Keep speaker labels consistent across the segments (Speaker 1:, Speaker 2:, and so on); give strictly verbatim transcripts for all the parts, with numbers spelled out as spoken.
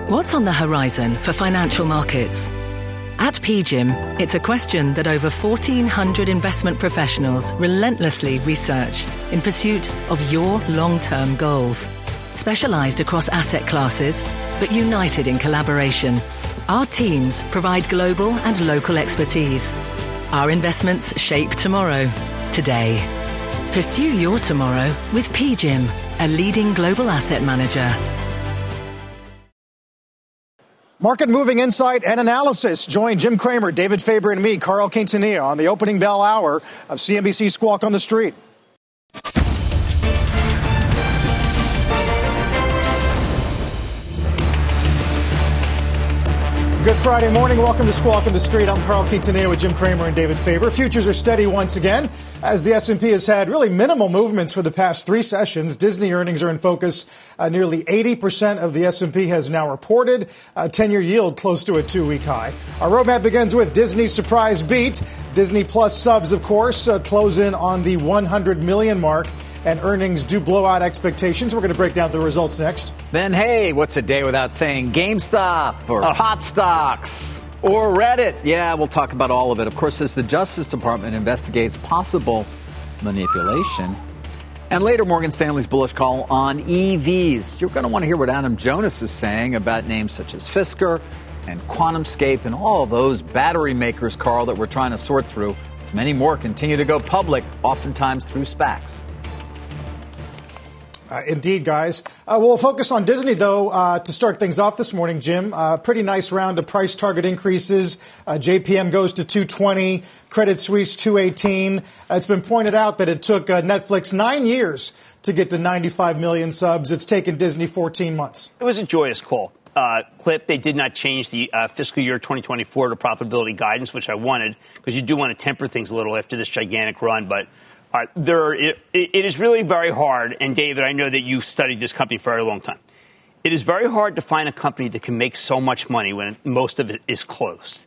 Speaker 1: What's on the horizon for financial markets? At P G I M, it's a question that over fourteen hundred investment professionals relentlessly research in pursuit of your long-term goals. Specialized across asset classes, but united in collaboration, our teams provide global and local expertise. Our investments shape tomorrow, today. Pursue your tomorrow with P G I M, a leading global asset manager.
Speaker 2: Market moving insight and analysis. Join Jim Cramer, David Faber, and me, Carl Quintanilla, on the opening bell hour of C N B C Squawk on the Street. Good Friday morning. Welcome to Squawk on the Street. I'm Carl Quintanilla with Jim Cramer and David Faber. Futures are steady once again as the S and P has had really minimal movements for the past three sessions. Disney earnings are in focus. Uh, nearly eighty percent of the S and P has now reported. A ten-year yield close to a two-week high. Our roadmap begins with Disney's surprise beat. Disney Plus subs, of course, uh, close in on the one hundred million mark. And earnings do blow out expectations. We're going to break down the results next.
Speaker 3: Then, hey, what's a day without saying GameStop or oh. Pot Stocks or Reddit? Yeah, we'll talk about all of it. Of course, as the Justice Department investigates possible manipulation. And later, Morgan Stanley's bullish call on E Vs. You're going to want to hear what Adam Jonas is saying about names such as Fisker and QuantumScape and all those battery makers, Carl, that we're trying to sort through. As many more continue to go public, oftentimes through SPACs.
Speaker 2: Uh, indeed, guys. Uh, we'll focus on Disney, though, uh, to start things off this morning, Jim. Uh, pretty nice round of price target increases. Uh, J P M goes to two twenty, Credit Suisse two eighteen. Uh, it's been pointed out that it took uh, Netflix nine years to get to ninety-five million subs. It's taken Disney fourteen months.
Speaker 4: It was a joyous call. Uh, clip, they did not change the uh, fiscal year twenty twenty-four to profitability guidance, which I wanted, because you do want to temper things a little after this gigantic run, but Uh, there, it, it is really very hard, and David, I know that you've studied this company for a very long time. It is very hard to find a company that can make so much money when most of it is closed.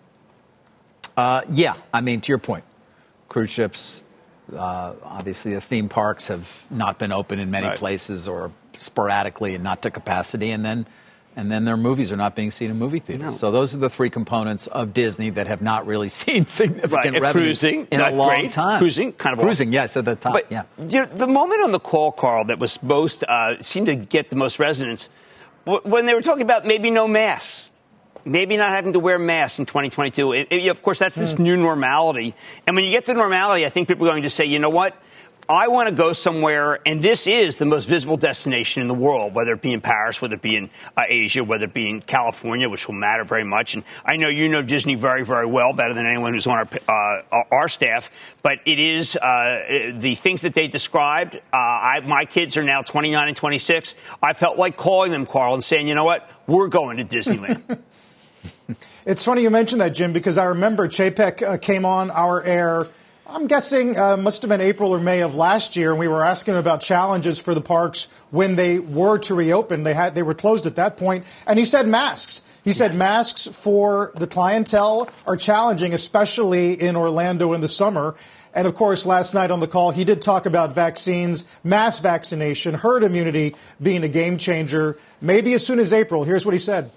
Speaker 3: Uh, yeah, I mean, to your point, cruise ships, uh, obviously the theme parks have not been open in many right. places or sporadically and not to capacity, and then and then their movies are not being seen in movie theaters. No. So those are the three components of Disney that have not really seen significant
Speaker 4: right.
Speaker 3: revenue
Speaker 4: cruising,
Speaker 3: in a long
Speaker 4: great.
Speaker 3: time.
Speaker 4: Cruising, kind of
Speaker 3: Cruising,
Speaker 4: awesome.
Speaker 3: yes, at the top,
Speaker 4: but,
Speaker 3: yeah.
Speaker 4: You know, the moment on the call, Carl, that was most, uh, seemed to get the most resonance, when they were talking about maybe no masks, maybe not having to wear masks in twenty twenty-two. It, it, of course, that's this mm. new normality. And when you get to normality, I think people are going to say, you know what? I want to go somewhere, and this is the most visible destination in the world, whether it be in Paris, whether it be in uh, Asia, whether it be in California, which will matter very much. And I know you know Disney very, very well, better than anyone who's on our uh, our staff. But it is uh, the things that they described. Uh, I, my kids are now twenty-nine and twenty-six. I felt like calling them, Carl, and saying, you know what, we're going to Disneyland.
Speaker 2: It's funny you mentioned that, Jim, because I remember Chapek uh, came on our air, I'm guessing uh, must have been April or May of last year, and we were asking about challenges for the parks when they were to reopen. They had they were closed at that point, and he said masks. He said yes. Masks for the clientele are challenging, especially in Orlando in the summer. And, of course, last night on the call, he did talk about vaccines, mass vaccination, herd immunity being a game changer, maybe as soon as April. Here's what he said.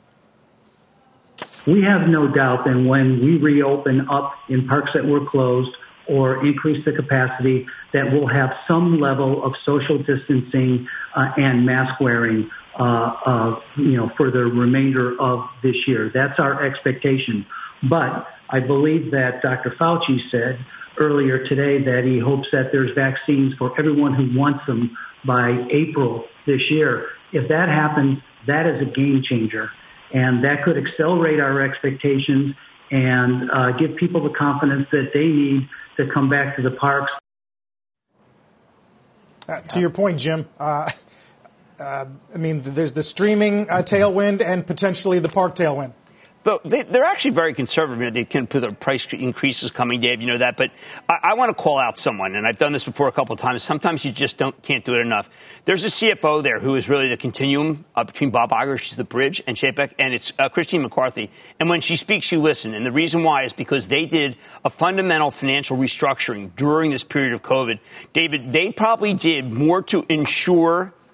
Speaker 5: We have no doubt that when we reopen up in parks that were closed or increase the capacity, that we'll have some level of social distancing uh, and mask wearing, uh, uh, you know, for the remainder of this year. That's our expectation. But I believe that Doctor Fauci said earlier today that he hopes that there's vaccines for everyone who wants them by April this year. If that happens, that is a game changer. And that could accelerate our expectations and uh, give people the confidence that they need to come back to the parks.
Speaker 2: Uh, to your point, Jim, uh, uh, I mean, there's the streaming uh, tailwind and potentially the park tailwind.
Speaker 4: But they, they're actually very conservative. You know, they can put their price increases coming, Dave. You know that. But I, I want to call out someone, and I've done this before a couple of times. Sometimes you just don't can't do it enough. There's a C F O there who is really the continuum uh, between Bob Iger, she's the bridge, and Chapek, and it's uh, Christine McCarthy. And when she speaks, you listen. And the reason why is because they did a fundamental financial restructuring during this period of COVID. David, they probably did more to ensure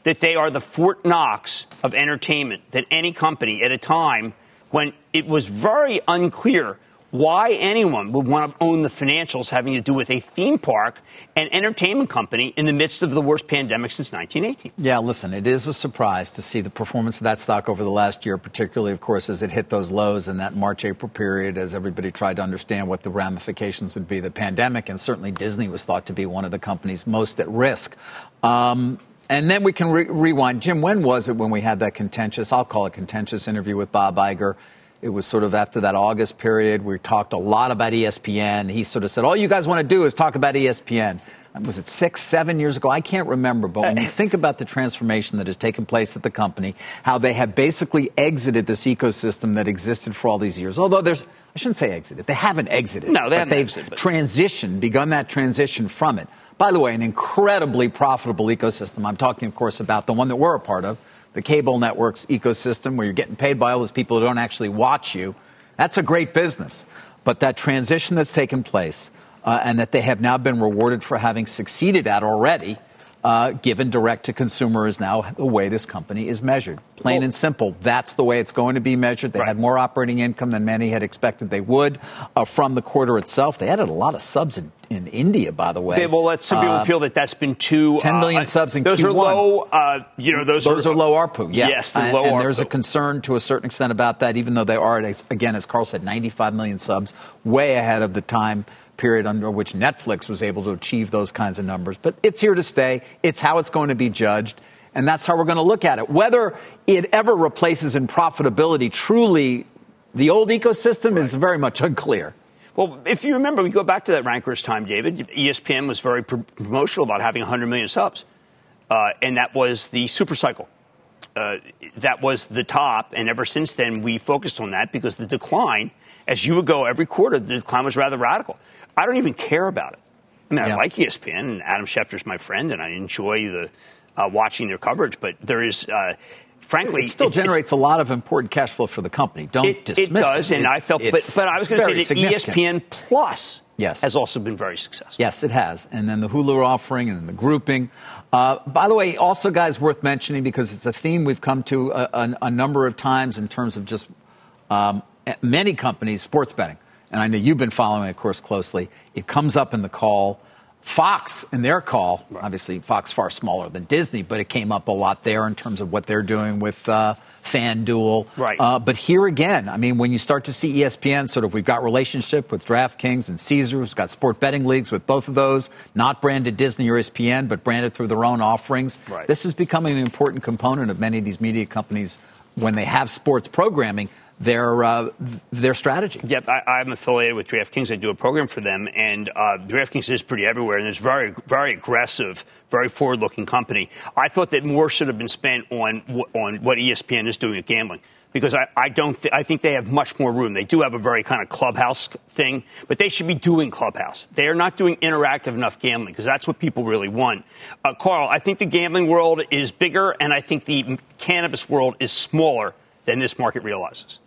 Speaker 4: that they are the Fort Knox of entertainment, that any company at a time when it was very unclear why anyone would want to own the financials having to do with a theme park and entertainment company in the midst of the worst pandemic since nineteen eighteen.
Speaker 3: Yeah, listen, it is a surprise to see the performance of that stock over the last year, particularly, of course, as it hit those lows in that March-April period, as everybody tried to understand what the ramifications would be of the pandemic. And certainly Disney was thought to be one of the companies most at risk. Um, and then we can re- rewind. Jim, when was it when we had that contentious, I'll call it contentious interview with Bob Iger? It was sort of after that August period. We talked a lot about E S P N. He sort of said, all you guys want to do is talk about E S P N. Was it six, seven years ago? I can't remember. But when you think about the transformation that has taken place at the company, how they have basically exited this ecosystem that existed for all these years. Although there's, I shouldn't say exited. They haven't exited.
Speaker 4: No, they
Speaker 3: but
Speaker 4: haven't
Speaker 3: they've
Speaker 4: exited. But
Speaker 3: transitioned, begun that transition from it. By the way, an incredibly profitable ecosystem. I'm talking, of course, about the one that we're a part of, the cable networks ecosystem, where you're getting paid by all those people who don't actually watch you. That's a great business. But that transition that's taken place uh, and that they have now been rewarded for having succeeded at already, uh, given direct to consumer, is now the way this company is measured. Plain
Speaker 4: well,
Speaker 3: and simple. That's the way it's going to be measured. They
Speaker 4: right.
Speaker 3: had more operating income than many had expected they would uh, from the quarter itself. They added a lot of subs in, in India, by the way.
Speaker 4: Okay, well, let some people
Speaker 3: uh,
Speaker 4: feel that that's been too...
Speaker 3: ten million
Speaker 4: uh,
Speaker 3: subs in
Speaker 4: those
Speaker 3: Q one.
Speaker 4: Those are low, uh, you know, those,
Speaker 3: those are, are low A R P U, yeah.
Speaker 4: Yes, they're
Speaker 3: and,
Speaker 4: low
Speaker 3: and
Speaker 4: A R P U.
Speaker 3: There's a concern to a certain extent about that, even though they are, at, again, as Carl said, ninety-five million subs, way ahead of the time period under which Netflix was able to achieve those kinds of numbers. But it's here to stay. It's how it's going to be judged. And that's how we're going to look at it. Whether it ever replaces in profitability truly the old ecosystem right. is very much unclear.
Speaker 4: Well, if you remember, we go back to that Rankers time, David. E S P N was very pro- promotional about having one hundred million subs. Uh, and that was the super cycle. Uh, that was the top. And ever since then, we focused on that because the decline, as you would go every quarter, the decline was rather radical. I don't even care about it. I mean, yeah. I like E S P N, and Adam Schefter's my friend, and I enjoy the uh, watching their coverage. But there is, uh, frankly...
Speaker 3: It still
Speaker 4: it's,
Speaker 3: generates
Speaker 4: it's,
Speaker 3: a lot of important cash flow for the company. Don't
Speaker 4: it,
Speaker 3: dismiss it.
Speaker 4: It does,
Speaker 3: it.
Speaker 4: and
Speaker 3: it's,
Speaker 4: I felt... But, but I was going to say that E S P N Plus
Speaker 3: yes.
Speaker 4: has also been very successful.
Speaker 3: Yes, it has. And then the Hulu offering and the grouping. Uh, by the way, also, guys, worth mentioning, because it's a theme we've come to a, a, a number of times in terms of just um, many companies, sports betting. And I know you've been following it, of course, closely. It comes up in the call. Fox, in their call, obviously Fox far smaller than Disney, but it came up a lot there in terms of what they're doing with uh, FanDuel.
Speaker 4: Right.
Speaker 3: Uh, but here again, I mean, when you start to see E S P N, sort of, we've got relationship with DraftKings and Caesars. We've got sport betting leagues with both of those, not branded Disney or E S P N, but branded through their own offerings.
Speaker 4: Right.
Speaker 3: This is becoming an important component of many of these media companies when they have sports programming. Their uh, their strategy.
Speaker 4: Yep, I, I'm affiliated with DraftKings. I do a program for them, and uh, DraftKings is pretty everywhere, and it's very, very aggressive, very forward-looking company. I thought that more should have been spent on on what E S P N is doing with gambling, because I, I don't. Th- I think they have much more room. They do have a very kind of clubhouse thing, but they should be doing clubhouse. They are not doing interactive enough gambling, because that's what people really want. Uh, Carl, I think the gambling world is bigger, and I think the cannabis world is smaller than this market realizes.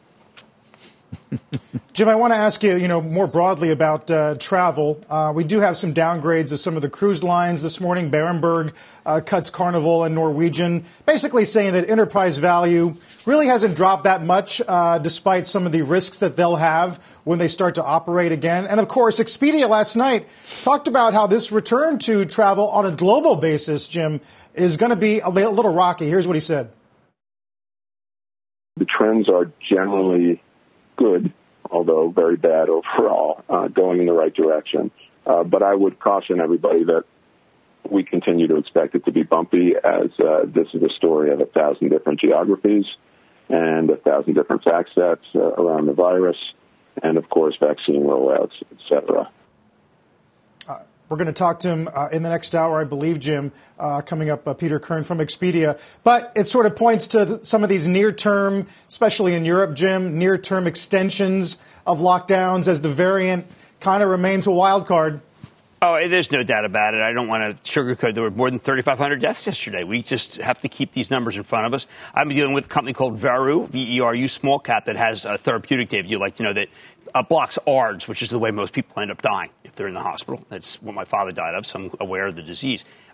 Speaker 2: Jim, I want to ask you, you know, more broadly about uh, travel. Uh, we do have some downgrades of some of the cruise lines this morning. Berenberg uh, cuts Carnival and Norwegian, basically saying that enterprise value really hasn't dropped that much, uh, despite some of the risks that they'll have when they start to operate again. And, of course, Expedia last night talked about how this return to travel on a global basis, Jim, is going to be a little rocky. Here's what he said.
Speaker 6: The trends are generally good, although very bad overall, uh, going in the right direction. Uh, but I would caution everybody that we continue to expect it to be bumpy, as uh, this is a story of a thousand different geographies and a thousand different fact sets uh, around the virus, and, of course, vaccine rollouts, et cetera.
Speaker 2: We're going to talk to him uh, in the next hour, I believe, Jim, uh, coming up, uh, Peter Kern from Expedia. But it sort of points to th- some of these near-term, especially in Europe, Jim, near-term extensions of lockdowns as the variant kind of remains a wild card.
Speaker 4: Oh, there's no doubt about it. I don't want to sugarcoat. There were more than thirty-five hundred deaths yesterday. We just have to keep these numbers in front of us. I'm dealing with a company called Veru, V E R U, small cap, that has a therapeutic, David. You'd like to know that uh, blocks A R D S, which is the way most people end up dying if they're in the hospital. That's what my father died of, so I'm aware of the disease.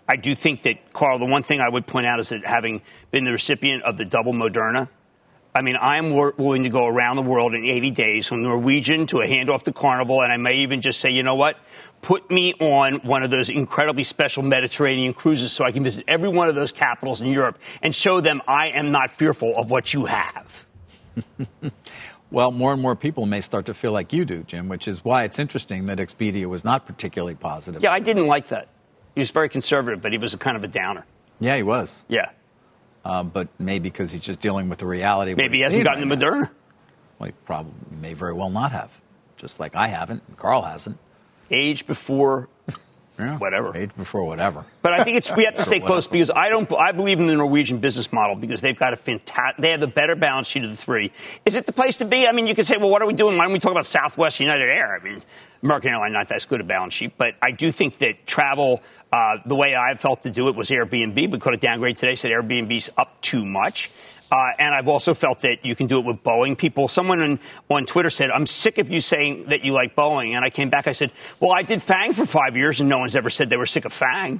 Speaker 4: I do think that, Carl, the one thing I would point out is that having been the recipient of the double Moderna, I mean, I'm willing to go around the world in eighty days, from Norwegian to a handoff to Carnival, and I may even just say, you know what, put me on one of those incredibly special Mediterranean cruises so I can visit every one of those capitals in Europe and show them I am not fearful of what you have.
Speaker 3: Well, more and more people may start to feel like you do, Jim, which is why it's interesting that Expedia was not particularly positive.
Speaker 4: Yeah, I didn't like that. He was very conservative, but he was a kind of a downer.
Speaker 3: Yeah, he was.
Speaker 4: Yeah.
Speaker 3: Uh, but maybe because he's just dealing with the reality. Of
Speaker 4: maybe he hasn't gotten
Speaker 3: right
Speaker 4: the Moderna.
Speaker 3: Well, he probably may very well not have, just like I haven't, and Carl hasn't.
Speaker 4: Age before
Speaker 3: yeah,
Speaker 4: whatever.
Speaker 3: Age before whatever.
Speaker 4: But I think it's we have to stay close because I don't. I believe in the Norwegian business model because they've got a fantastic. They have the better balance sheet of the three. Is it the place to be? I mean, you could say, well, what are we doing? Why don't we talk about Southwest United Air? I mean, American Airlines not that good a balance sheet, but I do think that travel. Uh, the way I felt to do it was Airbnb. We could have downgraded today, said Airbnb's up too much. Uh, and I've also felt that you can do it with Boeing. People, someone on, on Twitter said, I'm sick of you saying that you like Boeing. And I came back, I said, well, I did FANG for five years, and no one's ever said they were sick of FANG.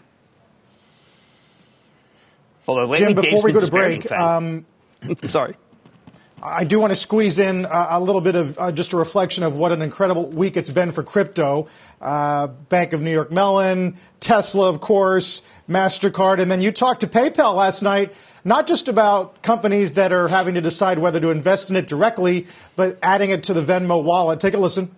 Speaker 4: Although lately,
Speaker 2: Jim, before
Speaker 4: Dave's
Speaker 2: we
Speaker 4: been
Speaker 2: go to break,
Speaker 4: um, I'm sorry.
Speaker 2: I do want to squeeze in a, a little bit of uh, just a reflection of what an incredible week it's been for crypto. Uh, Bank of New York Mellon, Tesla, of course, MasterCard. And then you talked to PayPal last night, not just about companies that are having to decide whether to invest in it directly, but adding it to the Venmo wallet. Take a listen.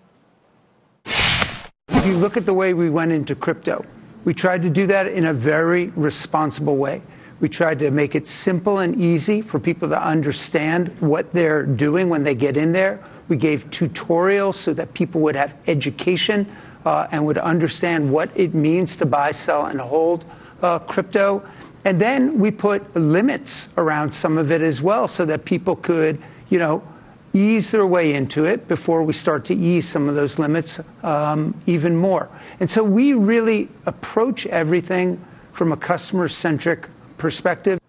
Speaker 7: If you look at the way we went into crypto, we tried to do that in a very responsible way. We tried to make it simple and easy for people to understand what they're doing when they get in there. We gave tutorials so that people would have education uh, and would understand what it means to buy, sell, and hold uh, crypto. And then we put limits around some of it as well so that people could, you know, ease their way into it before we start to ease some of those limits um, even more. And so we really approach everything from a customer-centric perspective.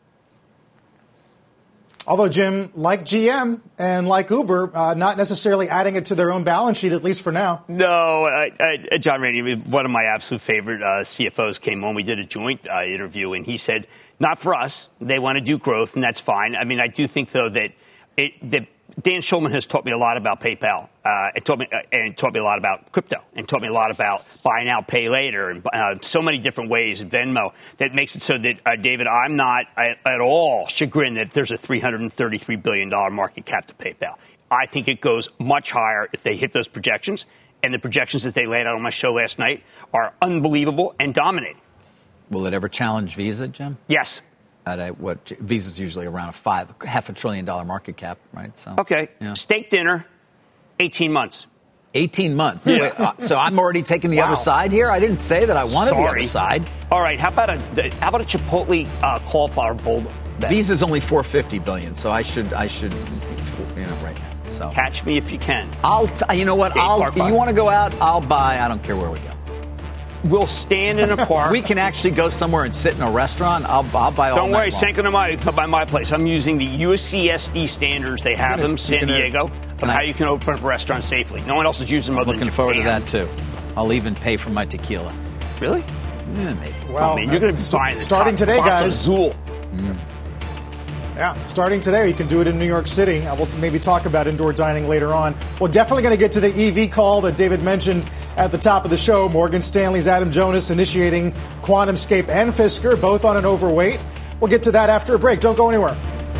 Speaker 2: Although, Jim, like G M and like Uber, uh, not necessarily adding it to their own balance sheet, at least for now.
Speaker 4: No, I, I, John Rainey, one of my absolute favorite uh, C F Os came on. We did a joint uh, interview, and he said, not for us. They want to do growth, and that's fine. I mean, I do think, though, that, it, that Dan Schulman has taught me a lot about PayPal. Uh, it taught me uh, and taught me a lot about crypto, and taught me a lot about buy now, pay later, and uh, so many different ways. Venmo that makes it so that uh, David, I'm not at, at all chagrined that there's a three hundred thirty-three billion dollars market cap to PayPal. I think it goes much higher if they hit those projections, and the projections that they laid out on my show last night are unbelievable and dominating.
Speaker 3: Will it ever challenge Visa, Jim?
Speaker 4: Yes.
Speaker 3: At a, what Visa's usually around a five, half a trillion dollar market cap, right? So
Speaker 4: okay, yeah. Steak dinner, eighteen months.
Speaker 3: eighteen months.
Speaker 4: Yeah.
Speaker 3: Wait, uh, so I'm already taking the wow. other side here. I didn't say that I wanted
Speaker 4: Sorry.
Speaker 3: the other side.
Speaker 4: All right, how about a how about a Chipotle uh, cauliflower bowl?
Speaker 3: Visa's only four hundred fifty billion, so I should I should you know right now. So
Speaker 4: catch me if you can.
Speaker 3: I'll t- you know what
Speaker 4: Dave
Speaker 3: I'll you want to go out? I'll buy. I don't care where we go.
Speaker 4: We'll stand in a park.
Speaker 3: We can actually go somewhere and sit in a restaurant. I'll, I'll buy all
Speaker 4: Don't worry,
Speaker 3: long.
Speaker 4: Cinco de Mayo, come by my place. I'm using the U S C S D standards. They have them, San Diego, of how you can open up a restaurant safely. No one else is using them other
Speaker 3: than
Speaker 4: than
Speaker 3: Japan. Looking forward to that, too. I'll even pay for my tequila.
Speaker 4: Really?
Speaker 3: Yeah, maybe.
Speaker 2: Well,
Speaker 4: oh, man, you're going to be buying the
Speaker 2: starting
Speaker 4: top
Speaker 2: today, guys.
Speaker 4: Azul.
Speaker 2: Mm. Yeah, starting today, you can do it in New York City. I will maybe talk about indoor dining later on. We're definitely going to get to the E V call that David mentioned at the top of the show. Morgan Stanley's Adam Jonas initiating QuantumScape and Fisker, both on an overweight. We'll get to that after a break. Don't go anywhere.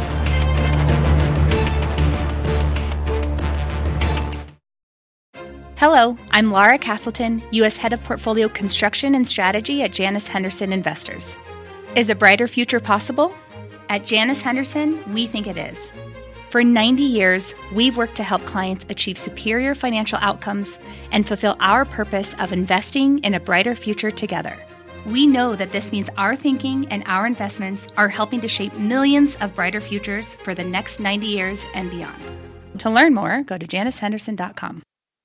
Speaker 8: Hello, I'm Laura Castleton, U S Head of Portfolio Construction and Strategy at Janus Henderson Investors. Is a brighter future possible? At Janus Henderson, we think it is. For ninety years, we've worked to help clients achieve superior financial outcomes and fulfill our purpose of investing in a brighter future together. We know that this means our thinking and our investments are helping to shape millions of brighter futures for the next ninety years and beyond. To learn more, go to janus henderson dot com.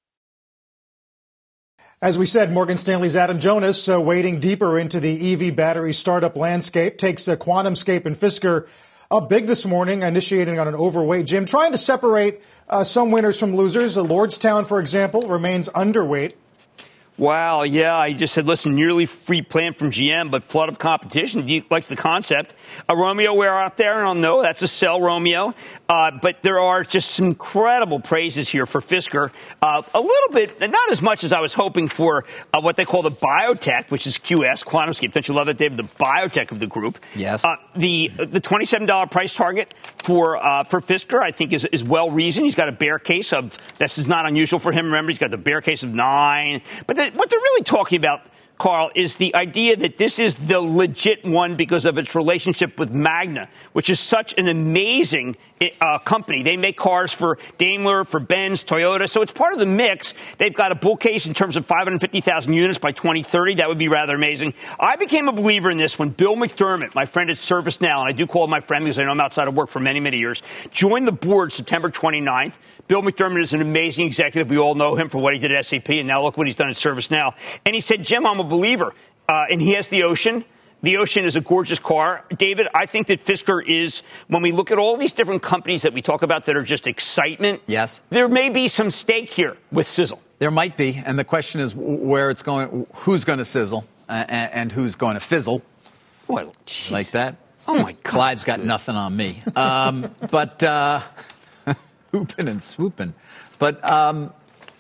Speaker 2: As we said, Morgan Stanley's Adam Jonas, uh, wading deeper into the E V battery startup landscape, takes uh, QuantumScape and Fisker up big this morning, initiating on an overweight. Jim, trying to separate uh, some winners from losers. Uh, Lordstown, for example, remains underweight.
Speaker 4: Wow, yeah, he just said, listen, nearly free plan from G M, but flood of competition. He likes the concept. A Romeo, we're out there, and I'll know that's a sell, Romeo. Uh, but there are just some incredible praises here for Fisker. Uh, a little bit, not as much as I was hoping for uh, what they call the biotech, which is Q S, QuantumScape. Don't you love it, David? The biotech of the group.
Speaker 3: Yes.
Speaker 4: Uh, the the twenty-seven dollars price target for uh, for Fisker, I think, is, is well reasoned. He's got a bear case of, this is not unusual for him. Remember, he's got the bear case of nine. But the, what they're really talking about, Carl, is the idea that this is the legit one because of its relationship with Magna, which is such an amazing uh, company. They make cars for Daimler, for Benz, Toyota. So it's part of the mix. They've got a bull case in terms of five hundred fifty thousand units by twenty thirty. That would be rather amazing. I became a believer in this when Bill McDermott, my friend at ServiceNow, and I do call him my friend because I know him outside of work for many, many years, joined the board September twenty-ninth. Bill McDermott is an amazing executive. We all know him for what he did at S A P, and now look what he's done at ServiceNow. And he said, Jim, I'm a believer. Uh, and he has the Ocean. The Ocean is a gorgeous car. David, I think that Fisker is, when we look at all these different companies that we talk about that are just excitement,
Speaker 3: yes,
Speaker 4: there may be some stake here with sizzle.
Speaker 3: There might be. And the question is where it's going, who's going to sizzle uh, and, and who's going to fizzle.
Speaker 4: Well, geez.
Speaker 3: Like that.
Speaker 4: Oh, my God.
Speaker 3: Clyde's got nothing on me. Um, but uh, hooping and swooping. But um,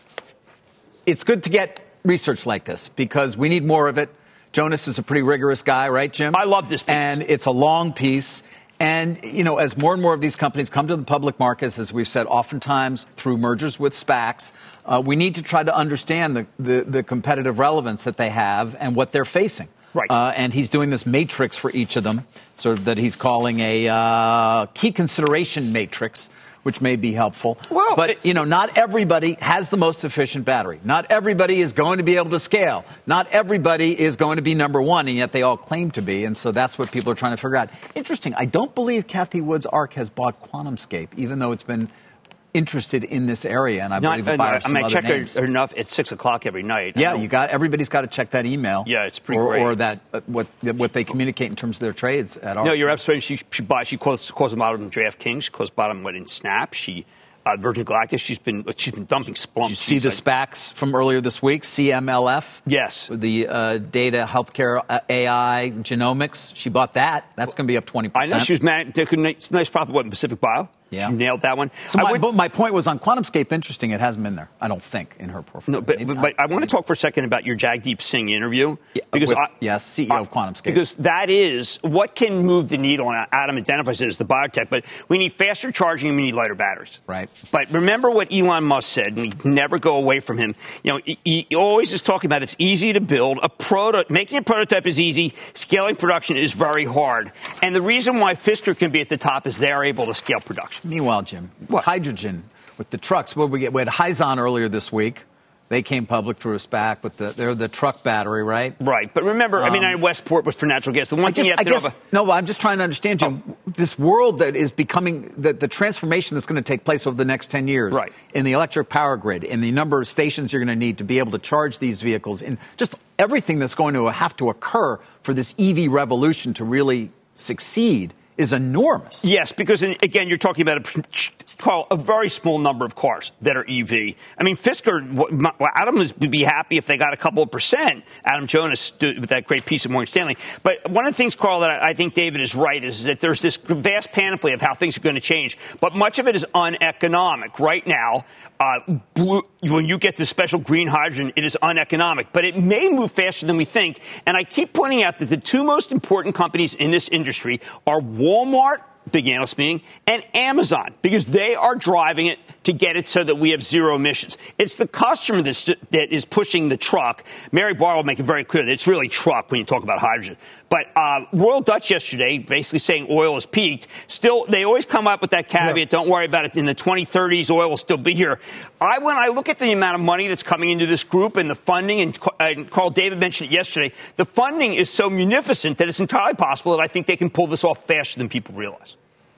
Speaker 3: it's good to get research like this because we need more of it. Jonas is a pretty rigorous guy, right, Jim?
Speaker 4: I love this piece.
Speaker 3: And it's a long piece. And, you know, as more and more of these companies come to the public markets, as we've said, oftentimes through mergers with SPACs, uh, we need to try to understand the, the, the competitive relevance that they have and what they're facing.
Speaker 4: Right.
Speaker 3: Uh, and he's doing this matrix for each of them, sort of that he's calling a uh, key consideration matrix, which may be helpful.
Speaker 4: Well,
Speaker 3: but,
Speaker 4: it,
Speaker 3: you know, not everybody has the most efficient battery. Not everybody is going to be able to scale. Not everybody is going to be number one, and yet they all claim to be. And so that's what people are trying to figure out. Interesting. I don't believe Cathie Wood's ARK has bought QuantumScape, even though it's been interested in this area, and I
Speaker 4: Not,
Speaker 3: believe it buys
Speaker 4: I
Speaker 3: some
Speaker 4: mean, I
Speaker 3: other
Speaker 4: check
Speaker 3: names.
Speaker 4: her enough at six o'clock every night.
Speaker 3: Yeah, you got everybody's got to check that email.
Speaker 4: Yeah, it's pretty
Speaker 3: or,
Speaker 4: great.
Speaker 3: Or that uh, what what they communicate in terms of their trades at ARK.
Speaker 4: No, you're absolutely. She she buys. She calls calls them out in DraftKings. She calls bottom what in Snap. She uh, Virgin Galactic. She's been she's been dumping splumps.
Speaker 3: Did you see the
Speaker 4: like,
Speaker 3: SPACs from earlier this week? C M L F.
Speaker 4: Yes.
Speaker 3: The uh, data, healthcare, uh, A I, genomics. She bought that. That's going to be up twenty percent.
Speaker 4: I know she was mad. Nice, nice profit. What in Pacific Bio?
Speaker 3: Yeah.
Speaker 4: She nailed that one.
Speaker 3: So my,
Speaker 4: would,
Speaker 3: but my point was on QuantumScape. Interesting. It hasn't been there, I don't think, in her portfolio.
Speaker 4: No, but, but, but I want to talk for a second about your Jagdeep Singh interview.
Speaker 3: Yeah,
Speaker 4: because
Speaker 3: with,
Speaker 4: I,
Speaker 3: yes, C E O of QuantumScape.
Speaker 4: Because that is what can move the needle. And Adam identifies it as the biotech. But we need faster charging and we need lighter batteries.
Speaker 3: Right.
Speaker 4: But remember what Elon Musk said, and we never go away from him. You know, he, he always is talking about it's easy to build a prototype. Making a prototype is easy. Scaling production is very hard. And the reason why Fisker can be at the top is they're able to scale production.
Speaker 3: Meanwhile, Jim.
Speaker 4: What?
Speaker 3: Hydrogen with the trucks. What we get? We had Hyzon earlier this week. They came public through a SPAC with the they're the truck battery, right?
Speaker 4: Right. But remember, um, I mean, I Westport was for natural gas. The one
Speaker 3: I
Speaker 4: thing
Speaker 3: just,
Speaker 4: you have
Speaker 3: I
Speaker 4: to
Speaker 3: guess,
Speaker 4: know about,
Speaker 3: no, I'm just trying to understand, Jim. Oh. This world that is becoming the, the transformation that's going to take place over the next ten years,
Speaker 4: right,
Speaker 3: in the electric power grid, in the number of stations you're going to need to be able to charge these vehicles, in just everything that's going to have to occur for this E V revolution to really succeed is enormous.
Speaker 4: Yes, because, again, you're talking about a, Carl, a very small number of cars that are E V. I mean, Fisker, Adam would be happy if they got a couple of percent. Adam Jonas with that great piece of Morgan Stanley. But one of the things, Carl, that I think David is right is that there's this vast panoply of how things are going to change. But much of it is uneconomic. Right now, uh, blue, when you get the special green hydrogen, it is uneconomic. But it may move faster than we think. And I keep pointing out that the two most important companies in this industry are Walmart, big analyst meeting, and Amazon, because they are driving it to get it so that we have zero emissions. It's the customer that's, that is pushing the truck. Mary Barr will make it very clear that it's really truck when you talk about hydrogen. But uh, Royal Dutch yesterday basically saying oil has peaked. Still, they always come up with that caveat, yeah. Don't worry about it. In the twenty thirties, oil will still be here. I When I look at the amount of money that's coming into this group and the funding, and, and Carl David mentioned it yesterday, the funding is so munificent that it's entirely possible that I think they can pull this off faster than people realize.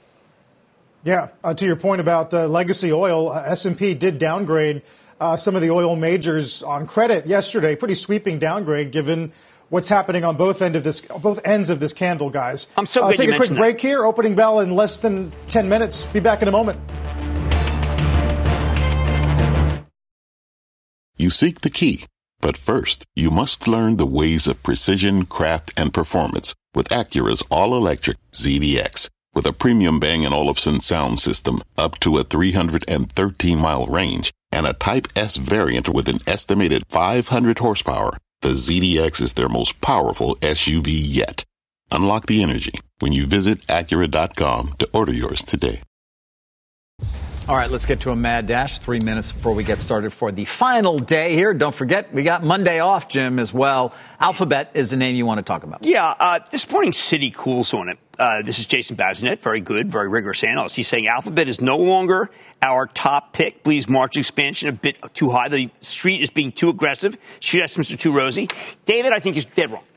Speaker 2: Yeah, uh, to your point about uh, legacy oil, uh, S and P did downgrade uh, some of the oil majors on credit yesterday. Pretty sweeping downgrade given what's happening on both end of this, both ends of this candle, guys.
Speaker 4: I'm so
Speaker 2: uh,
Speaker 4: glad
Speaker 2: take
Speaker 4: you
Speaker 2: a quick
Speaker 4: mentioned
Speaker 2: break
Speaker 4: that.
Speaker 2: here. Opening bell in less than ten minutes. Be back in a moment.
Speaker 9: You seek the key, But first, you must learn the ways of precision, craft, and performance with Acura's all-electric Z D X. With a premium Bang and Olufsen sound system up to a three hundred thirteen mile range and a Type S variant with an estimated five hundred horsepower, the Z D X is their most powerful S U V yet. Unlock the energy when you visit Acura dot com to order yours today.
Speaker 3: All right, let's get to a mad dash. Three minutes before we get started for the final day here. Don't forget, we got Monday off, Jim, as well. Alphabet is the name you want to talk about.
Speaker 4: Yeah, uh, this morning, Citi cools on it. Uh, this is Jason Bazinet, very good, very rigorous analyst. He's saying Alphabet is no longer our top pick. Believes margin expansion a bit too high. The street is being too aggressive. Street estimates are too rosy. David, I think, is dead wrong.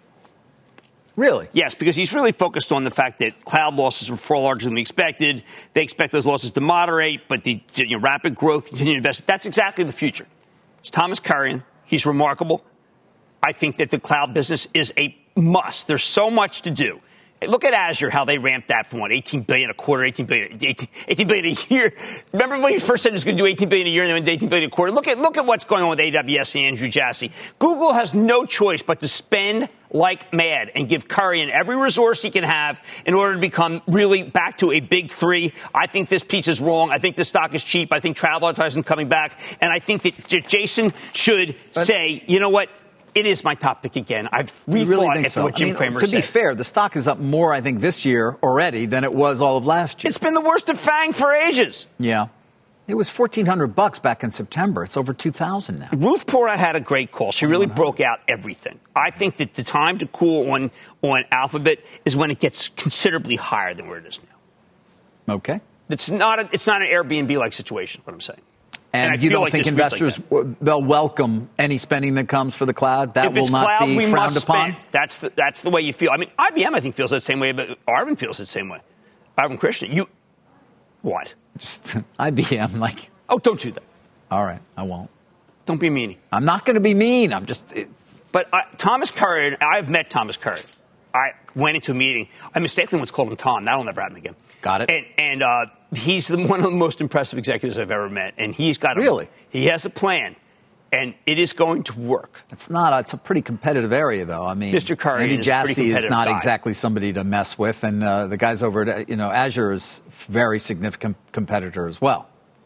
Speaker 3: Really?
Speaker 4: Yes, because he's really focused on the fact that cloud losses were far larger than we expected. They expect those losses to moderate, but the you know, rapid growth, continued investment, that's exactly the future. It's Thomas Kurian. He's remarkable. I think that the cloud business is a must. There's so much to do. Look at Azure, how they ramped that from what, eighteen billion dollars a quarter, eighteen billion dollars, eighteen, eighteen billion dollars a year. Remember when he first said it was going to do eighteen billion dollars a year and then went to eighteen billion dollars a quarter? Look at, look at what's going on with A W S and Andrew Jassy. Google has no choice but to spend like mad and give Kurian every resource he can have in order to become really back to a big three. I think this piece is wrong. I think the stock is cheap. I think travel advertising coming back. And I think that Jason should but, say, you know what? It is my top pick again. I've rethought
Speaker 3: really think
Speaker 4: it
Speaker 3: so.
Speaker 4: what Jim
Speaker 3: I mean,
Speaker 4: Cramer
Speaker 3: to
Speaker 4: said.
Speaker 3: To be fair, the stock is up more, I think, this year already than it was all of last year.
Speaker 4: It's been the worst of FANG for ages.
Speaker 3: Yeah. It was fourteen hundred bucks back in September. It's over two thousand now.
Speaker 4: Ruth Porat had a great call. She really broke out everything. I think that the time to cool on, on Alphabet is when it gets considerably higher than where it is now.
Speaker 3: Okay.
Speaker 4: It's not a, it's not an Airbnb-like situation, what I'm saying.
Speaker 3: And, and you don't like think investors, like they'll welcome any spending that comes for the cloud? That
Speaker 4: if
Speaker 3: will not
Speaker 4: cloud,
Speaker 3: be
Speaker 4: we
Speaker 3: frowned
Speaker 4: must
Speaker 3: upon?
Speaker 4: Spend. That's the, that's the way you feel. I mean, I B M, I think, feels that same way, but Arvind feels the same way. Arvind Krishna, you, what?
Speaker 3: Just I B M, like.
Speaker 4: Oh, don't do that.
Speaker 3: All right, I won't.
Speaker 4: Don't be mean.
Speaker 3: I'm not going to be mean. I'm just. It,
Speaker 4: but uh, Thomas Kurian, I've met Thomas Kurian. I went into a meeting. I mistakenly once called him Tom. That'll never happen again.
Speaker 3: Got it.
Speaker 4: And, and uh, he's the, one of the most impressive executives I've ever met. And he's got a,
Speaker 3: really.
Speaker 4: He has a plan, and it is going to work.
Speaker 3: It's not. A, it's a pretty competitive area, though. I mean,
Speaker 4: Mister Kurian
Speaker 3: Andy
Speaker 4: is,
Speaker 3: Jassy is not
Speaker 4: guy.
Speaker 3: exactly somebody to mess with, and uh, the guys over at you know Azure is a very significant competitor as well.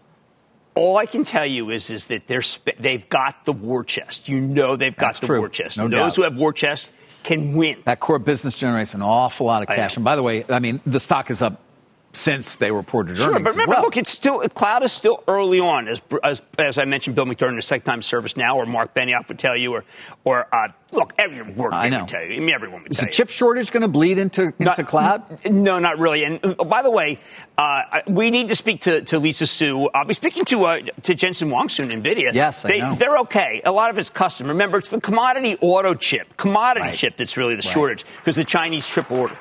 Speaker 4: All I can tell you is, is that they're sp- they've got the war chest. You know they've got
Speaker 3: That's
Speaker 4: the
Speaker 3: true.
Speaker 4: war chest.
Speaker 3: No
Speaker 4: and
Speaker 3: doubt.
Speaker 4: Those who have war chest can win.
Speaker 3: That core business generates an awful lot of cash. And by the way, I mean, the stock is up since they reported
Speaker 4: sure,
Speaker 3: earnings.
Speaker 4: But remember,
Speaker 3: as well.
Speaker 4: look, it's still cloud is still early on. As as, as I mentioned, Bill McDermott, the second time service now, or Mark Benioff would tell you, or or uh, look, everyone would tell you. I mean, everyone would
Speaker 3: is
Speaker 4: tell
Speaker 3: the
Speaker 4: you.
Speaker 3: chip shortage going to bleed into into
Speaker 4: not,
Speaker 3: cloud?
Speaker 4: No, not really. And uh, by the way, uh, we need to speak to, to Lisa Su. I'll be speaking to uh, to Jensen Huang soon, NVIDIA.
Speaker 3: Yes,
Speaker 4: they,
Speaker 3: I know.
Speaker 4: They're okay. A lot of it's custom. Remember, it's the commodity auto chip, commodity
Speaker 3: right.
Speaker 4: chip that's really the
Speaker 3: right.
Speaker 4: shortage because the Chinese triple order.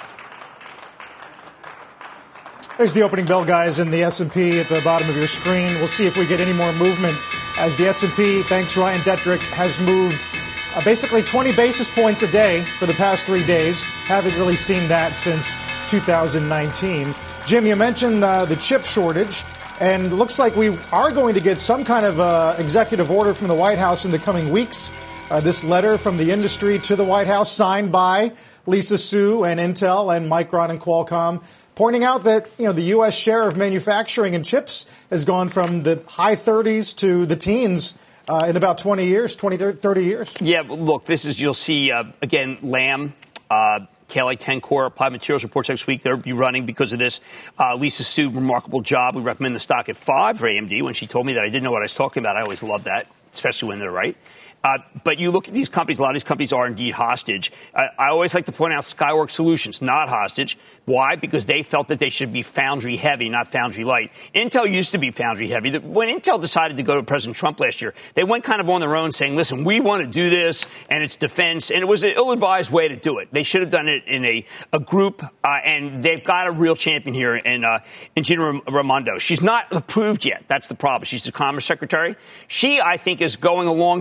Speaker 2: There's the opening bell, guys, in the S and P at the bottom of your screen. We'll see if we get any more movement as the S and P, thanks Ryan Detrick, has moved uh, basically twenty basis points a day for the past three days. Haven't really seen that since two thousand nineteen. Jim, you mentioned uh, the chip shortage, and it looks like we are going to get some kind of uh, executive order from the White House in the coming weeks. Uh, this letter from the industry to the White House signed by Lisa Su and Intel and Micron and Qualcomm, pointing out that, you know, the U S share of manufacturing and chips has gone from the high thirties to the teens uh, in about twenty years, twenty, thirty years.
Speaker 4: Yeah, look, this is, you'll see, uh, again, Lam, uh, K L A ten Core, Applied Materials reports next week. They'll be running because of this. Uh, Lisa Su, remarkable job. We recommend the stock at five for A M D. When she told me that, I didn't know what I was talking about. I always love that, especially when they're right. Uh, but you look at these companies, a lot of these companies are indeed hostage. Uh, I always like to point out Skyworks Solutions, not hostage. Why? Because they felt that they should be foundry heavy, not foundry light. Intel used to be foundry heavy. When Intel decided to go to President Trump last year, they went kind of on their own saying, listen, we want to do this, and it's defense. And it was an ill-advised way to do it. They should have done it in a, a group, uh, and they've got a real champion here in, uh, in Gina Raimondo. She's not approved yet. That's the problem. She's the Commerce Secretary. She, I think, is going along, David, I know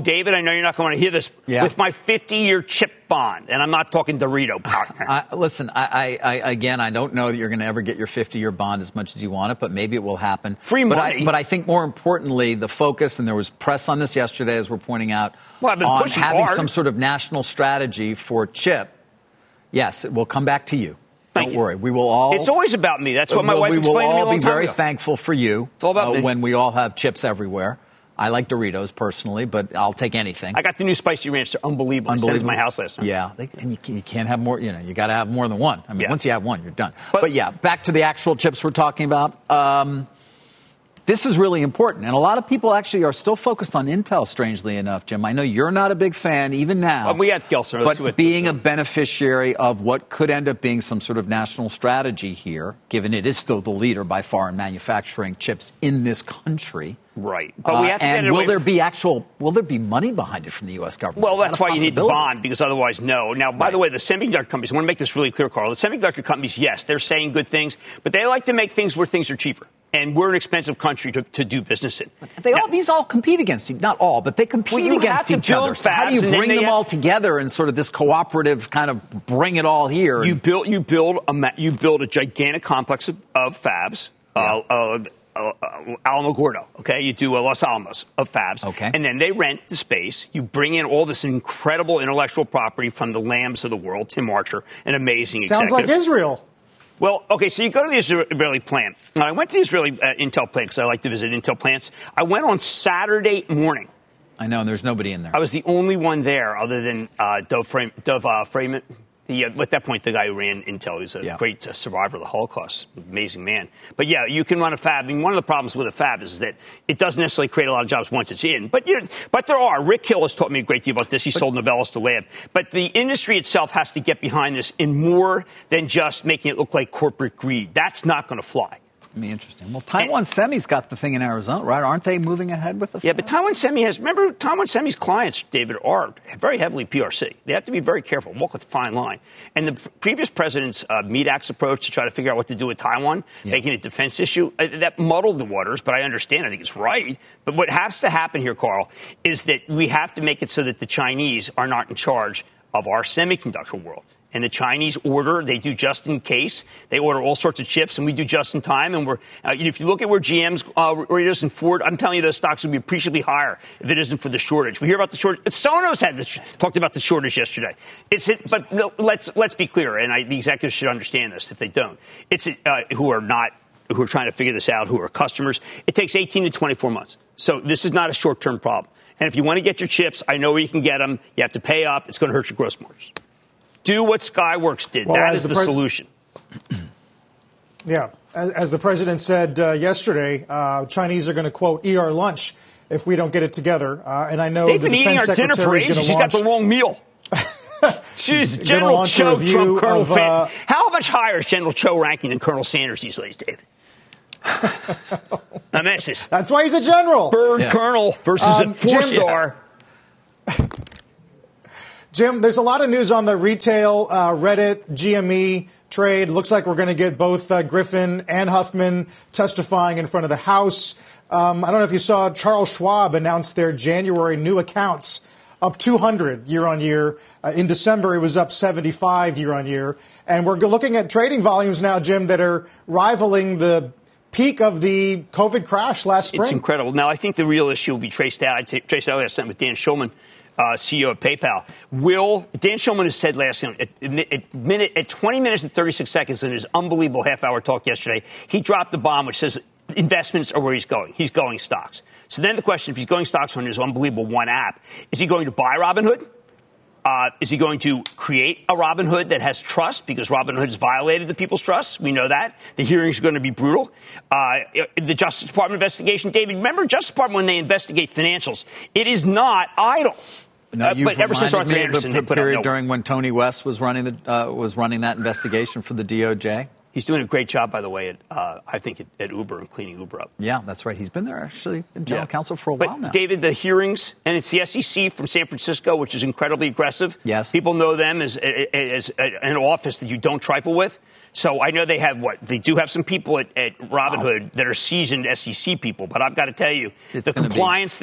Speaker 4: know you're not going to hear this,
Speaker 3: yeah.
Speaker 4: with my fifty-year chip bond, and I'm not talking Dorito partner.
Speaker 3: I, listen, I, I, I, again, I don't know that you're going to ever get your fifty-year bond as much as you want it, but maybe it will happen.
Speaker 4: Free
Speaker 3: but
Speaker 4: money.
Speaker 3: I, but I think more importantly, the focus, and there was press on this yesterday, as we're pointing out,
Speaker 4: well, I've been
Speaker 3: on
Speaker 4: pushing
Speaker 3: having
Speaker 4: hard.
Speaker 3: some sort of national strategy for chip. Yes, it will come back to you.
Speaker 4: Thank
Speaker 3: Don't
Speaker 4: you.
Speaker 3: worry. We will all.
Speaker 4: It's always about me. That's what my
Speaker 3: well,
Speaker 4: wife explained to me a
Speaker 3: We will all
Speaker 4: long
Speaker 3: be
Speaker 4: time
Speaker 3: very
Speaker 4: ago.
Speaker 3: thankful for you.
Speaker 4: It's all about
Speaker 3: uh,
Speaker 4: me.
Speaker 3: when we all have chips everywhere. I like Doritos personally, but I'll take anything.
Speaker 4: I got the new spicy ranch. They're unbelievable.
Speaker 3: Unbelievable.
Speaker 4: I sent it to my house last time.
Speaker 3: Yeah, they, and you, you can't have more. You know, you got to have more than one. I mean,
Speaker 4: Yeah.
Speaker 3: once you have one, you're done.
Speaker 4: But,
Speaker 3: but yeah, back to the actual chips we're talking about. Um, This is really important, and a lot of people actually are still focused on Intel, strangely enough, Jim. I know you're not a big fan, even now.
Speaker 4: Well, we had Gelser. Let's see
Speaker 3: But
Speaker 4: what-
Speaker 3: being a beneficiary of what could end up being some sort of national strategy here, given it is still the leader by far in manufacturing chips in this country.
Speaker 4: Right. But we have to
Speaker 3: uh,
Speaker 4: get
Speaker 3: and
Speaker 4: it
Speaker 3: will
Speaker 4: away
Speaker 3: there
Speaker 4: from-
Speaker 3: be actual, will there be money behind it from the U S government?
Speaker 4: Well,
Speaker 3: Is that
Speaker 4: that's
Speaker 3: a
Speaker 4: why you need the
Speaker 3: possibility?
Speaker 4: bond, because otherwise, no. Now, by
Speaker 3: Right.
Speaker 4: the way, the semiconductor companies, I want to make this really clear, Carl. The semiconductor companies, yes, they're saying good things, but they like to make things where things are cheaper. And we're an expensive country to, to do business in.
Speaker 3: They
Speaker 4: Now,
Speaker 3: all, these all compete against each, not all, but they compete
Speaker 4: Well, you
Speaker 3: against
Speaker 4: have to
Speaker 3: each
Speaker 4: build
Speaker 3: other. So how do
Speaker 4: fabs,
Speaker 3: you
Speaker 4: and then
Speaker 3: bring
Speaker 4: they
Speaker 3: them
Speaker 4: have-
Speaker 3: all together in sort of this cooperative kind of bring it all here?
Speaker 4: You build, you build a, ma- you build a gigantic complex of, of fabs.
Speaker 3: Yeah.
Speaker 4: Uh, uh, uh, uh, Alamogordo, okay? You do uh, Los Alamos of fabs.
Speaker 3: Okay.
Speaker 4: And then they rent the space. You bring in all this incredible intellectual property from the lambs of the world. Tim Archer, an amazing
Speaker 2: Sounds like
Speaker 4: executive.
Speaker 2: Israel.
Speaker 4: Well, okay, so you go to the Israeli plant. Now, I went to the Israeli uh, Intel plant because I like to visit Intel plants. I went on Saturday morning.
Speaker 3: I know, and there's nobody in there.
Speaker 4: I was the only one there other than uh, Dov, Frame, Dov uh, Freeman. The, uh, at that point, the guy who ran Intel, was a
Speaker 3: Yeah.
Speaker 4: great uh, survivor of the Holocaust. Amazing man. But, yeah, you can run a fab. I mean, one of the problems with a fab is that it doesn't necessarily create a lot of jobs once it's in. But, you know, but there are. Rick Hill has taught me a great deal about this. He but, sold Novellus to Lab. But the industry itself has to get behind this in more than just making it look like corporate greed. That's not going to fly.
Speaker 3: It's going to be interesting. Well, Taiwan and, Semi's got the thing in Arizona, right? Aren't they moving ahead with the
Speaker 4: Yeah,
Speaker 3: fab?
Speaker 4: but Taiwan Semi has, remember, Taiwan Semi's clients, David, are very heavily P R C. They have to be very careful, walk with a fine line. And the previous president's uh, MEDAX approach to try to figure out what to do with Taiwan, yeah. making it a defense issue, uh, that muddled the waters, but I understand. I think it's right. But what has to happen here, Carl, is that we have to make it so that the Chinese are not in charge of our semiconductor world. And the Chinese order, they do just in case. They order all sorts of chips, and we do just in time. And we're, uh, if you look at where G M's, uh, where it is in Ford, I'm telling you those stocks would be appreciably higher if it isn't for the shortage. We hear about the shortage. Sonos had this, talked about the shortage yesterday. It's it, but no, let's let's be clear, and I, the executives should understand this if they don't. It's uh, who are not who are trying to figure this out, who are customers. It takes eighteen to twenty-four months. So this is not a short-term problem. And if you want to get your chips, I know where you can get them. You have to pay up. It's going to hurt your gross margins. Do what Skyworks did.
Speaker 2: Well,
Speaker 4: that is
Speaker 2: the
Speaker 4: the
Speaker 2: pres-
Speaker 4: solution.
Speaker 2: Yeah. As, as the president said uh, yesterday, uh, Chinese are going to, quote, eat our lunch if we don't get it together. Uh, and I know
Speaker 4: They've
Speaker 2: the
Speaker 4: been eating our
Speaker 2: defense
Speaker 4: dinner for
Speaker 2: secretary is
Speaker 4: ages.
Speaker 2: going to
Speaker 4: She's
Speaker 2: launch.
Speaker 4: got the wrong meal. She's
Speaker 2: Gonna
Speaker 4: General
Speaker 2: launch a
Speaker 4: Cho
Speaker 2: review
Speaker 4: Trump Colonel
Speaker 2: of,
Speaker 4: Fan.
Speaker 2: uh,
Speaker 4: How much higher is General Cho ranking than Colonel Sanders these days, David? I mean, this.
Speaker 2: That's why he's a general.
Speaker 4: Bird
Speaker 3: Yeah.
Speaker 4: Colonel versus
Speaker 2: Um,
Speaker 4: a four-star.
Speaker 2: Jim, there's a lot of news on the retail, uh, Reddit, G M E trade. Looks like we're going to get both uh, Griffin and Huffman testifying in front of the House. Um, I don't know if you saw Charles Schwab announce their January new accounts up two hundred year on year. Uh, in December, it was up seventy-five year on year. And we're looking at trading volumes now, Jim, that are rivaling the peak of the COVID crash last spring.
Speaker 4: It's incredible. Now, I think the real issue will be traced out. I t- traced out last night with Dan Schulman, uh, C E O of PayPal. Will Dan Schulman has said last night at, at, minute, at twenty minutes and thirty-six seconds in his unbelievable half-hour talk yesterday, he dropped the bomb which says investments are where he's going. He's going stocks. So then the question, if he's going stocks on his unbelievable one app, is he going to buy Robinhood? Uh, is he going to create a Robinhood that has trust? Because Robinhood has violated the people's trust. We know that. The hearings are going to be brutal. Uh, the Justice Department investigation, David, remember Justice Department when they investigate financials, it is not idle.
Speaker 3: No,
Speaker 4: uh, but ever since Arthur
Speaker 3: me
Speaker 4: Anderson,
Speaker 3: of the
Speaker 4: they put out
Speaker 3: period
Speaker 4: no-
Speaker 3: during when Tony West was running the uh, was running that investigation for the D O J.
Speaker 4: He's doing a great job, by the way, at, uh, I think, at, at Uber and cleaning Uber up.
Speaker 3: Yeah, that's right. He's been there, actually, in general
Speaker 4: Yeah.
Speaker 3: counsel for a
Speaker 4: but
Speaker 3: while now.
Speaker 4: David, the hearings, and it's the S E C from San Francisco, which is incredibly aggressive.
Speaker 3: Yes.
Speaker 4: People know them as, as, as an office that you don't trifle with. So I know they have what? They do have some people at, at Robinhood wow. that are seasoned S E C people. But I've got to tell you,
Speaker 3: It's
Speaker 4: the
Speaker 3: gonna
Speaker 4: compliance
Speaker 3: be...
Speaker 4: there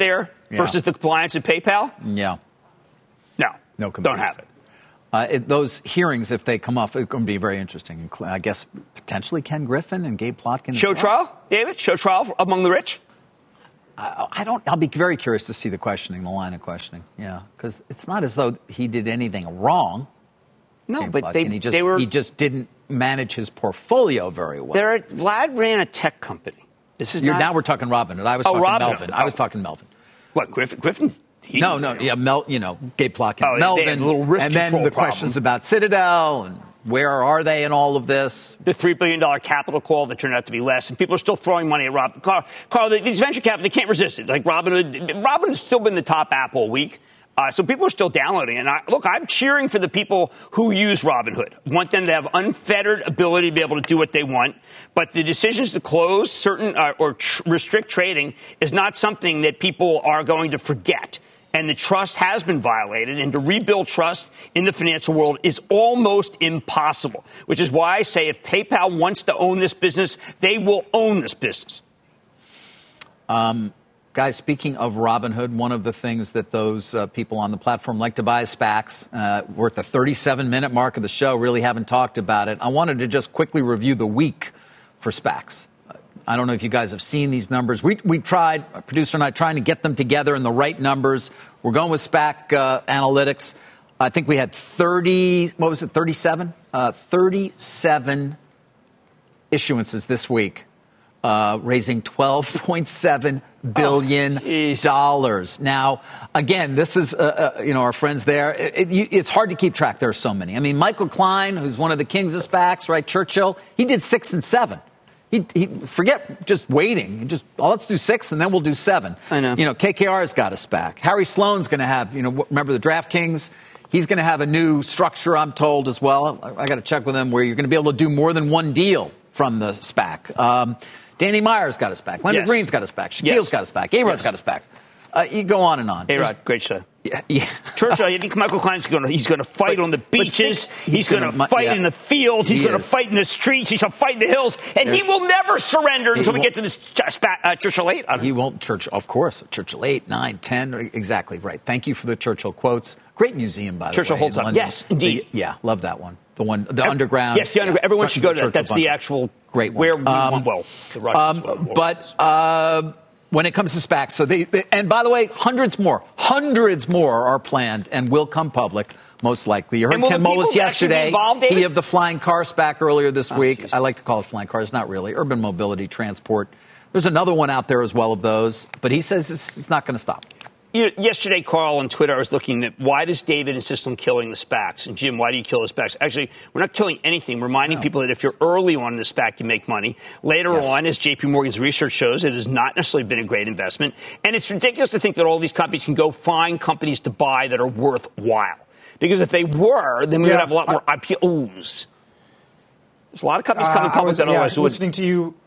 Speaker 3: Yeah.
Speaker 4: versus the compliance of PayPal?
Speaker 3: Yeah.
Speaker 4: No.
Speaker 3: No
Speaker 4: Don't have it.
Speaker 3: Uh, it, those hearings, if they come up, it's going to be very interesting. I guess potentially Ken Griffin and Gabe Plotkin.
Speaker 4: Show
Speaker 3: well.
Speaker 4: trial, David? Show trial among the rich?
Speaker 3: I, I don't. I'll be very curious to see the questioning, the line of questioning. Yeah, because it's not as though he did anything wrong.
Speaker 4: No,
Speaker 3: Gabe
Speaker 4: but
Speaker 3: Plotkin.
Speaker 4: they,
Speaker 3: he just,
Speaker 4: they were.
Speaker 3: He just didn't manage his portfolio very well.
Speaker 4: They're, Vlad ran a tech company. This is
Speaker 3: You're,
Speaker 4: not,
Speaker 3: now we're talking Robinhood. I was
Speaker 4: oh,
Speaker 3: talking
Speaker 4: Robinhood.
Speaker 3: Melvin. I was talking Melvin.
Speaker 4: What, Griffin? Griffin? He,
Speaker 3: No, no, yeah, Mel, you know, Gabe Plotkin,
Speaker 4: Oh, they- they
Speaker 3: Melvin,
Speaker 4: had a little risk
Speaker 3: and then
Speaker 4: control
Speaker 3: the
Speaker 4: problem.
Speaker 3: questions about Citadel and where are they in all of this.
Speaker 4: The three billion dollars capital call that turned out to be less, and people are still throwing money at Rob. Carl, Carl these venture capital, they can't resist it. Like Robinhood, Robinhood's still been the top app all week. Uh, so people are still downloading. And I, look, I'm cheering for the people who use Robinhood. Want them to have unfettered ability to be able to do what they want. But the decisions to close certain uh, or tr- restrict trading is not something that people are going to forget. And the trust has been violated. And to rebuild trust in the financial world is almost impossible, which is why I say if PayPal wants to own this business, they will own this business.
Speaker 3: Um, guys, speaking of Robinhood, one of the things that those uh, people on the platform like to buy is SPACs. Uh, we're at the thirty-seven minute mark of the show. Really haven't talked about it. I wanted to just quickly review the week for SPACs. I don't know if you guys have seen these numbers. We we tried, our producer and I, trying to get them together in the right numbers. We're going with SPAC uh, analytics. I think we had thirty, what was it, thirty-seven? Uh, thirty-seven issuances this week, uh, raising twelve point seven billion dollars. Oh, now, again, this is, uh, uh, you know, our friends there. It, it, it's hard to keep track. There are so many. I mean, Michael Klein, who's one of the kings of SPACs, right? Churchill, he did six and seven. He, he forget just waiting. Just oh, let's do six and then we'll do seven.
Speaker 4: I know.
Speaker 3: You know, K K R's got a SPAC. Harry Sloan's going to have, you know, remember the DraftKings? He's going to have a new structure, I'm told, as well. I, I got to check with him where you're going to be able to do more than one deal from the SPAC. Um, Danny Meyer's got a SPAC. Leonard
Speaker 4: Yes.
Speaker 3: Green's got a SPAC. Shaquille's
Speaker 4: Yes.
Speaker 3: got a SPAC. A-Rod's
Speaker 4: Yes.
Speaker 3: got a SPAC. Uh, you go on and on.
Speaker 4: A-Rod, great show.
Speaker 3: Yeah, yeah.
Speaker 4: Churchill, I think Michael Klein's going to he's going to fight
Speaker 3: But-
Speaker 4: on the
Speaker 3: but
Speaker 4: beaches.
Speaker 3: think-
Speaker 4: He's,
Speaker 3: he's
Speaker 4: going to
Speaker 3: gonna-
Speaker 4: fight
Speaker 3: yeah.
Speaker 4: in the fields. He's
Speaker 3: He
Speaker 4: going to
Speaker 3: is.
Speaker 4: fight in the streets. He's going to fight in the hills. And he
Speaker 3: There's-
Speaker 4: will never surrender until we
Speaker 3: won't-
Speaker 4: get to this uh, spa- uh, Churchill eight.
Speaker 3: He won't Churchill, of course. Churchill eight, nine, ten. Exactly right. Thank you for the Churchill quotes. Great museum, by the
Speaker 4: Churchill
Speaker 3: way.
Speaker 4: holds
Speaker 3: in
Speaker 4: up.
Speaker 3: London.
Speaker 4: Yes, indeed.
Speaker 3: The- yeah, love that one. The one, the underground.
Speaker 4: Yes, the underground.
Speaker 3: Yeah.
Speaker 4: Everyone should go to that.
Speaker 3: Churchill
Speaker 4: That's the
Speaker 3: bunker.
Speaker 4: actual
Speaker 3: Great one.
Speaker 4: where we
Speaker 3: Um,
Speaker 4: want, well, the Russians
Speaker 3: Um,
Speaker 4: want war.
Speaker 3: but uh, when it comes to SPACs, so they, they, and by the way, hundreds more, hundreds more are planned and will come public, most likely. You heard
Speaker 4: And will
Speaker 3: Ken
Speaker 4: the people
Speaker 3: Moelis
Speaker 4: actually be
Speaker 3: yesterday.
Speaker 4: involved, David?
Speaker 3: He of the flying car SPAC earlier this
Speaker 4: Oh,
Speaker 3: week.
Speaker 4: geez.
Speaker 3: I like to call it flying cars, not really. Urban mobility, transport. There's another one out there as well of those, but he says this is not going to stop.
Speaker 4: You know, yesterday, Carl, on Twitter, I was looking at why does David insist on killing the SPACs? And Jim, why do you kill the SPACs? Actually, we're not killing anything. We're reminding
Speaker 3: No.
Speaker 4: people that if you're early on in the SPAC, you make money. Later
Speaker 3: Yes.
Speaker 4: on, as J P Morgan's research shows, it has not necessarily been a great investment. And it's ridiculous to think that all these companies can go find companies to buy that are worthwhile. Because if they were, then we
Speaker 2: Yeah,
Speaker 4: would have a lot
Speaker 2: I-
Speaker 4: more I P Os. There's a lot of companies coming
Speaker 2: Uh, I
Speaker 4: public
Speaker 2: was,
Speaker 4: that
Speaker 2: yeah,
Speaker 4: otherwise would.
Speaker 2: listening to you.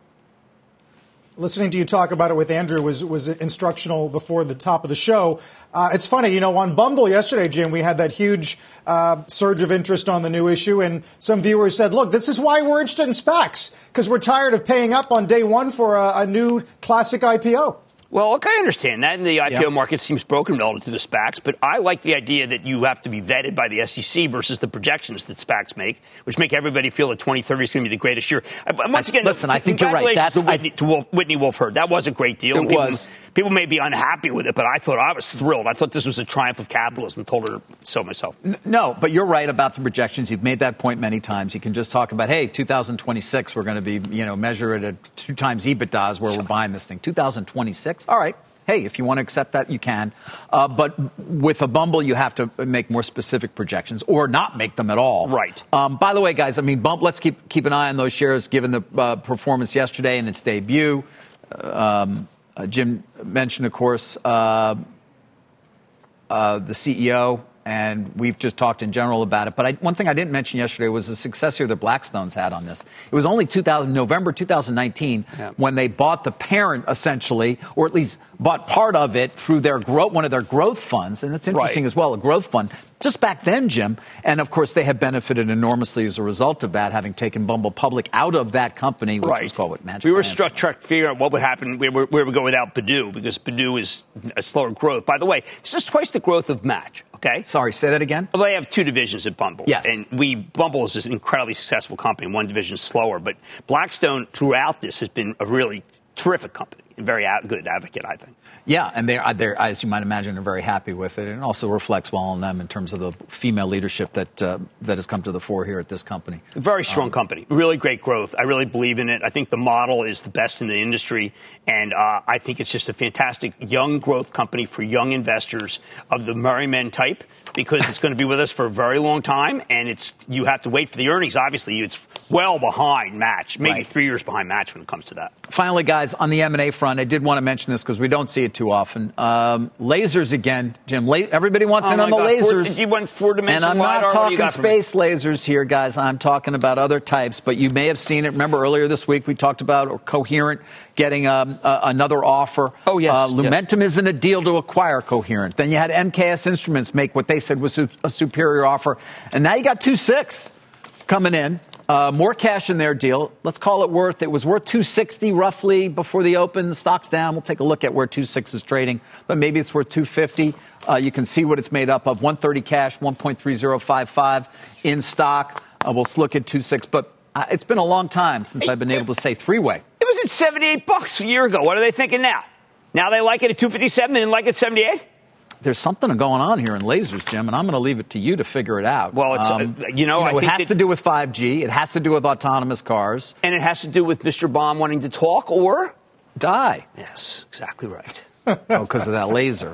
Speaker 2: Listening to you talk about it with Andrew was was instructional before the top of the show. Uh, it's funny, you know, on Bumble yesterday, Jim, we had that huge uh, surge of interest on the new issue, and some viewers said, "Look, this is why we're interested in SPACs because we're tired of paying up on day one for a, a new classic I P O."
Speaker 4: Well, look, I understand that, and the I P O
Speaker 3: Yeah.
Speaker 4: market seems broken relative to the SPACs, but I like the idea that you have to be vetted by the S E C versus the projections that SPACs make, which make everybody feel that twenty thirty is going to be the greatest year. Uh, Once again,
Speaker 3: Listen, I think you're right.
Speaker 4: congratulations
Speaker 3: That's-
Speaker 4: to Whitney, to Wolf, Whitney Wolf Herd. That was a great deal.
Speaker 3: It
Speaker 4: and people,
Speaker 3: was.
Speaker 4: People may be unhappy with it, but I thought I was thrilled. I thought this was a triumph of capitalism. Told her so myself.
Speaker 3: No, but you're right about the projections. You've made that point many times. You can just talk about, hey, two thousand twenty-six, we're going to be, you know, measure it at two times EBITDA is where we're buying this thing. two thousand twenty-six, all right. Hey, if you want to accept that, you can. Uh, but with a Bumble, you have to make more specific projections or not make them at all.
Speaker 4: Right.
Speaker 3: Um, by the way, guys, I mean, Bumble, let's keep keep an eye on those shares given the uh, performance yesterday and its debut. Um, uh, Jim mentioned, of course, uh, uh, the C E O, and we've just talked in general about it. But I, one thing I didn't mention yesterday was the success here that Blackstone's had on this. It was only two thousand, November two thousand nineteen
Speaker 4: Yeah.
Speaker 3: when they bought the parent, essentially, or at least bought part of it through their growth, one of their growth funds. And it's interesting
Speaker 4: Right.
Speaker 3: as well, a growth fund. Just back then, Jim. And, of course, they have benefited enormously as a result of that, having taken Bumble public out of that company, which
Speaker 4: right.
Speaker 3: was called what, Magic
Speaker 4: We were
Speaker 3: Brands.
Speaker 4: struck trying to figure out what would happen where, where, where we go without Badoo, because Badoo is a slower growth. By the way, this is twice the growth of Match, okay?
Speaker 3: Sorry, say that again?
Speaker 4: Well, they have two divisions at Bumble.
Speaker 3: Yes.
Speaker 4: And we, Bumble is an incredibly successful company. One division is slower. But Blackstone, throughout this, has been a really terrific company. A very good advocate, I think.
Speaker 3: Yeah, and they're, they're, as you might imagine, are very happy with it. And it also reflects well on them in terms of the female leadership that uh, that has come to the fore here at this company.
Speaker 4: Very strong
Speaker 3: um,
Speaker 4: company. Really great growth. I really believe in it. I think the model is the best in the industry. And uh, I think it's just a fantastic young growth company for young investors of the Murray Men type, because it's going to be with us for a very long time. And it's you have to wait for the earnings. Obviously, it's well behind Match, maybe
Speaker 3: Right.
Speaker 4: three years behind Match when it comes to that.
Speaker 3: Finally, guys, on the M and A front, I did want to mention this because we don't see it too often. Um, lasers again, Jim. La- everybody wants
Speaker 4: Oh
Speaker 3: in on
Speaker 4: my
Speaker 3: the
Speaker 4: God,
Speaker 3: lasers.
Speaker 4: Four, you went four-dimension
Speaker 3: And I'm
Speaker 4: LiDAR.
Speaker 3: not
Speaker 4: What do you
Speaker 3: talking
Speaker 4: got for me?
Speaker 3: space lasers here, guys. I'm talking about other types. But you may have seen it. Remember earlier this week we talked about Coherent getting um, uh, another offer.
Speaker 4: Oh, yes,
Speaker 3: Uh,
Speaker 4: yes.
Speaker 3: Lumentum is in a deal to acquire Coherent. Then you had M K S Instruments make what they said was a, a superior offer. And now you got two six coming in. Uh, more cash in their deal. Let's call it worth. It was worth two sixty roughly before the open. The stock's down. We'll take a look at where two six is trading, but maybe it's worth two fifty. Uh, you can see what it's made up of. one thirty cash, one point three zero five five in stock. Uh, we'll look at two six, but uh, it's been a long time since I've been able to say three-way.
Speaker 4: It was at seventy-eight bucks a year ago. What are they thinking now? Now they like it at two fifty-seven. They didn't like it at seventy-eight?
Speaker 3: There's something going on here in lasers, Jim, and I'm going to leave it to you to figure it out.
Speaker 4: Well, it's,
Speaker 3: Um,
Speaker 4: uh, you know, I
Speaker 3: it
Speaker 4: think
Speaker 3: has
Speaker 4: that-
Speaker 3: to do with five G. It has to do with autonomous cars.
Speaker 4: And it has to do with Mister Baum wanting to talk or
Speaker 3: Die.
Speaker 4: Yes, exactly right.
Speaker 3: Oh, because of that laser.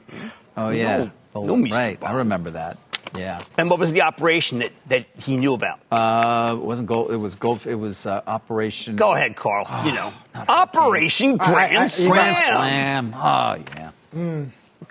Speaker 3: Oh, yeah.
Speaker 4: No,
Speaker 3: oh,
Speaker 4: no Mister
Speaker 3: right. I
Speaker 4: Baum.
Speaker 3: remember that. Yeah.
Speaker 4: And what was the operation that, that he knew about?
Speaker 3: Uh, it wasn't gold. It was gold. It was uh, Operation.
Speaker 4: Go ahead, Carl. you know, Operation Grand
Speaker 2: I- I-
Speaker 4: Slam.
Speaker 3: Grand Slam. Oh, yeah.
Speaker 2: Mm.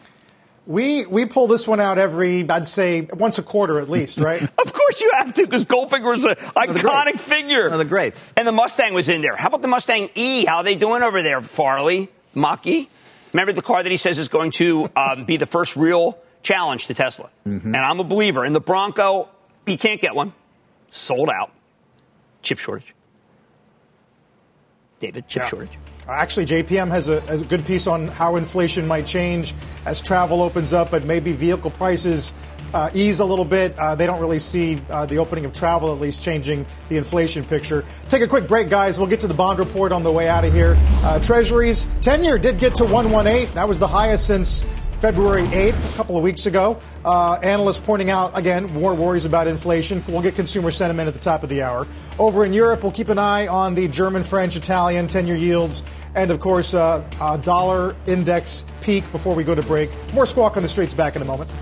Speaker 2: We we pull this one out every, I'd say, once a quarter at least, right?
Speaker 4: Of course you have to, because Goldfinger is an iconic
Speaker 3: greats.
Speaker 4: figure.
Speaker 3: One of the greats.
Speaker 4: And the Mustang was in there. How about the Mustang E? How are they doing over there, Farley? Mach-E? Remember the car that he says is going to um, be the first real challenge to Tesla?
Speaker 3: Mm-hmm.
Speaker 4: And I'm a believer. In the Bronco, you can't get one. Sold out. Chip shortage. David, chip
Speaker 2: Yeah.
Speaker 4: shortage.
Speaker 2: Actually, J P M has a, has a good piece on how inflation might change as travel opens up, but maybe vehicle prices uh, ease a little bit. Uh, they don't really see uh, the opening of travel at least changing the inflation picture. Take a quick break, guys. We'll get to the bond report on the way out of here. Uh, Treasuries, ten-year did get to one eighteen. That was the highest since February eighth, a couple of weeks ago. Uh, analysts pointing out, again, more worries about inflation. We'll get consumer sentiment at the top of the hour. Over in Europe, we'll keep an eye on the German, French, Italian ten-year yields. And, of course, uh, a dollar index peak before we go to break. More Squawk on the Streets back in a moment.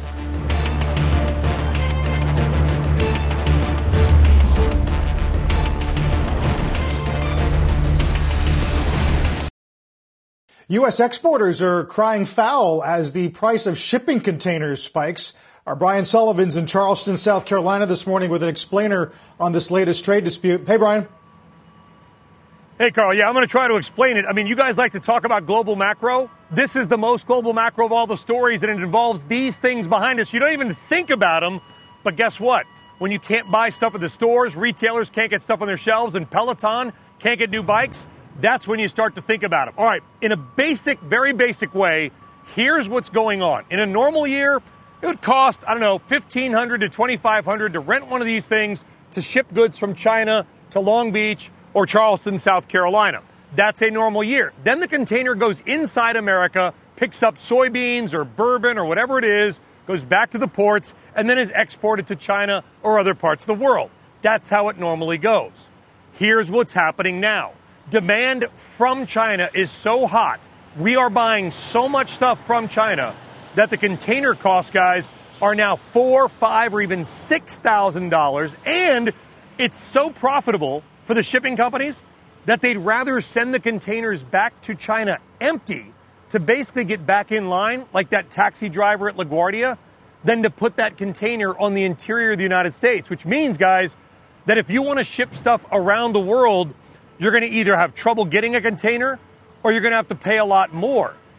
Speaker 2: U S exporters are crying foul as the price of shipping containers spikes. Our Brian Sullivan's in Charleston, South Carolina this morning with an explainer on this latest trade dispute. Hey, Brian.
Speaker 10: Hey, Carl. Yeah, I'm going to try to explain it. I mean, you guys like to talk about global macro. This is the most global macro of all the stories, and it involves these things behind us. You don't even think about them, but guess what? When you can't buy stuff at the stores, retailers can't get stuff on their shelves, and Peloton can't get new bikes, that's when you start to think about them. All right, in a basic, very basic way, here's what's going on. In a normal year, it would cost, I don't know, fifteen hundred dollars to twenty-five hundred dollars to rent one of these things to ship goods from China to Long Beach or Charleston, South Carolina. That's a normal year. Then the container goes inside America, picks up soybeans or bourbon or whatever it is, goes back to the ports, and then is exported to China or other parts of the world. That's how it normally goes. Here's what's happening now. Demand from China is so hot. We are buying so much stuff from China that the container costs, guys, are now four, five, or even six thousand dollars, and it's so profitable for the shipping companies that they'd rather send the containers back to China empty to basically get back in line, like that taxi driver at LaGuardia, than to put that container on the interior of the United States. Which means, guys, that if you want to ship stuff around the world, you're going to either have trouble getting a container or you're going to have to pay a lot more.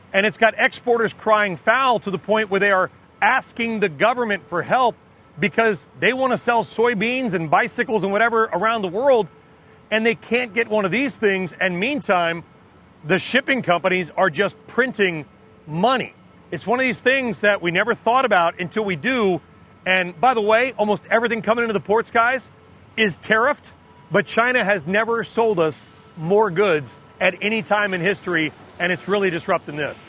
Speaker 10: And it's got exporters crying foul to the point where they are asking the government for help because they want to sell soybeans and bicycles and whatever around the world, and they can't get one of these things. And meantime, the shipping companies are just printing money. It's one of these things that we never thought about until we do. And by the way, almost everything coming into the ports, guys, is tariffed, but China has never sold us more goods at any time in history, and it's really disrupting this.